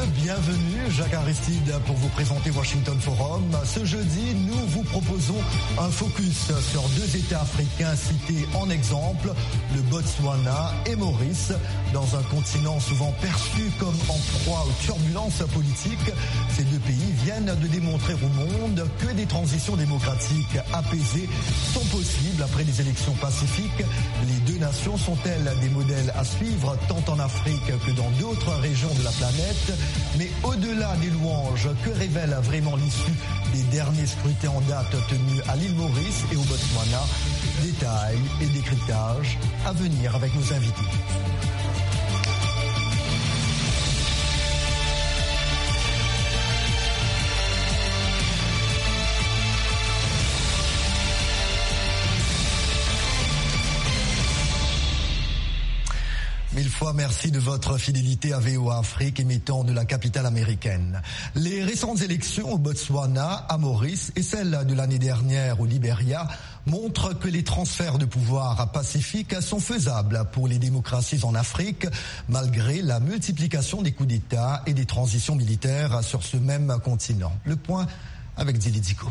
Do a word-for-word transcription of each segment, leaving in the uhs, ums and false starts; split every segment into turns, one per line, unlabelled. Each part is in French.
bienvenue. Jacques Aristide pour vous présenter Washington Forum. Ce jeudi, nous vous proposons un focus sur deux États africains cités en exemple, le Botswana et Maurice. Dans un continent souvent perçu comme en proie aux turbulences politiques, ces deux pays viennent de démontrer au monde que des transitions démocratiques apaisées sont possibles après des élections pacifiques. Les deux nations sont-elles des modèles à suivre tant en Afrique que dans d'autres régions de la planète? Mais au-delà des louanges, que révèle vraiment l'issue des derniers scrutins en date tenus à l'île Maurice et au Botswana? Détails et décryptage à venir avec nos invités. Mille fois merci de votre fidélité à V O A Afrique, émettant de la capitale américaine. Les récentes élections au Botswana, à Maurice et celles de l'année dernière au Libéria montrent que les transferts de pouvoir pacifiques sont faisables pour les démocraties en Afrique, malgré la multiplication des coups d'État et des transitions militaires sur ce même continent. Le point avec Dili Diko.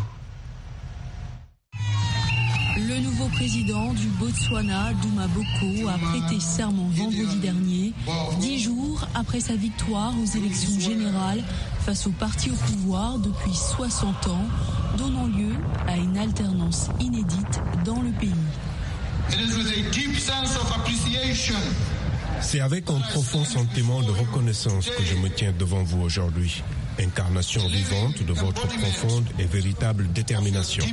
Le nouveau président du Botswana, Duma Boko, a prêté serment vendredi dernier, dix jours après sa victoire aux élections générales face au parti au pouvoir depuis soixante ans, donnant lieu à une alternance inédite dans le pays.
C'est avec un profond sentiment de reconnaissance que je me tiens devant vous aujourd'hui, incarnation vivante de votre profonde et véritable détermination.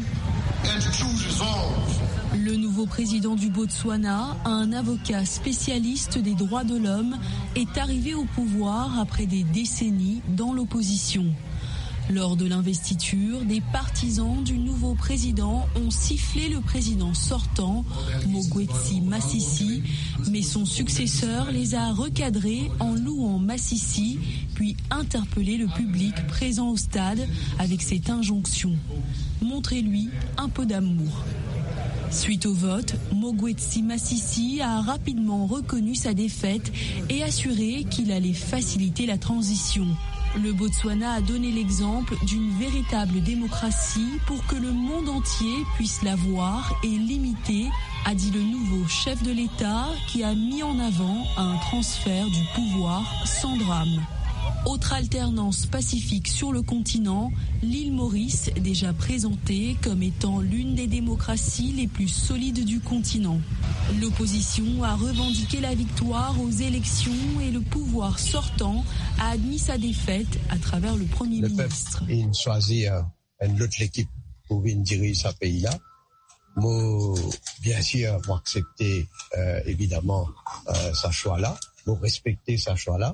Le nouveau président du Botswana, un avocat spécialiste des droits de l'homme, est arrivé au pouvoir après des décennies dans l'opposition. Lors de l'investiture, des partisans du nouveau président ont sifflé le président sortant, Mogwetsi Masisi, mais son successeur les a recadrés en louant Masisi, puis interpellé le public présent au stade avec cette injonction: montrez-lui un peu d'amour. Suite au vote, Mogwetsi Masisi a rapidement reconnu sa défaite et assuré qu'il allait faciliter la transition. Le Botswana a donné l'exemple d'une véritable démocratie pour que le monde entier puisse la voir et l'imiter, a dit le nouveau chef de l'État qui a mis en avant un transfert du pouvoir sans drame. Autre alternance pacifique sur le continent, l'île Maurice, déjà présentée comme étant l'une des démocraties les plus solides du continent. L'opposition a revendiqué la victoire aux élections et le pouvoir sortant a admis sa défaite à travers le Premier
le
ministre.
Le peuple a choisi euh, une autre équipe pour venir diriger ce pays-là. Moi, bien sûr, moi accepter euh, évidemment euh, sa choix-là, moi respecter sa choix-là.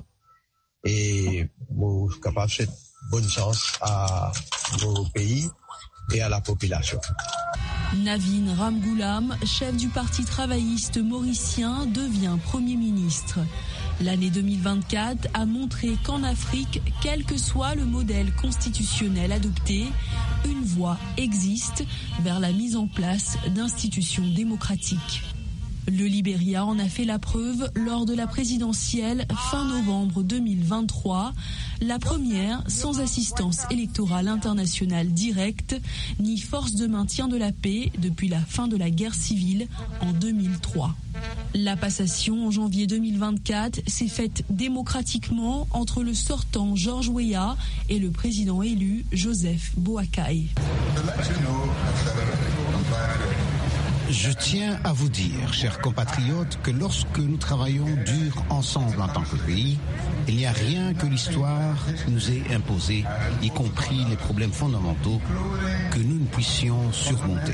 Et nous sommes capables de faire bonne chance à nos pays et à la population.
Navin Ramgoolam, chef du parti travailliste mauricien, devient Premier ministre. L'année deux mille vingt-quatre a montré qu'en Afrique, quel que soit le modèle constitutionnel adopté, une voie existe vers la mise en place d'institutions démocratiques. Le Libéria en a fait la preuve lors de la présidentielle fin novembre deux mille vingt-trois, la première sans assistance électorale internationale directe ni force de maintien de la paix depuis la fin de la guerre civile en deux mille trois. La passation en janvier deux mille vingt-quatre s'est faite démocratiquement entre le sortant George Weah et le président élu Joseph Boakai.
Je tiens à vous dire, chers compatriotes, que lorsque nous travaillons dur ensemble en tant que pays, il n'y a rien que l'histoire nous ait imposé, y compris les problèmes fondamentaux, que nous ne puissions surmonter.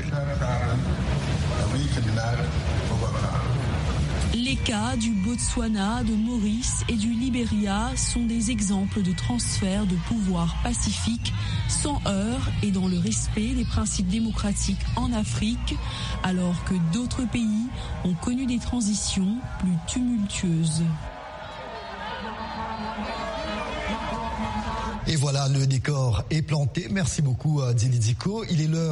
Les cas du Botswana, de Maurice et du Libéria sont des exemples de transfert de pouvoir pacifique, sans heurts et dans le respect des principes démocratiques en Afrique, alors que d'autres pays ont connu des transitions plus tumultueuses.
Et voilà, le décor est planté. Merci beaucoup, Dili Diko. Il est l'heure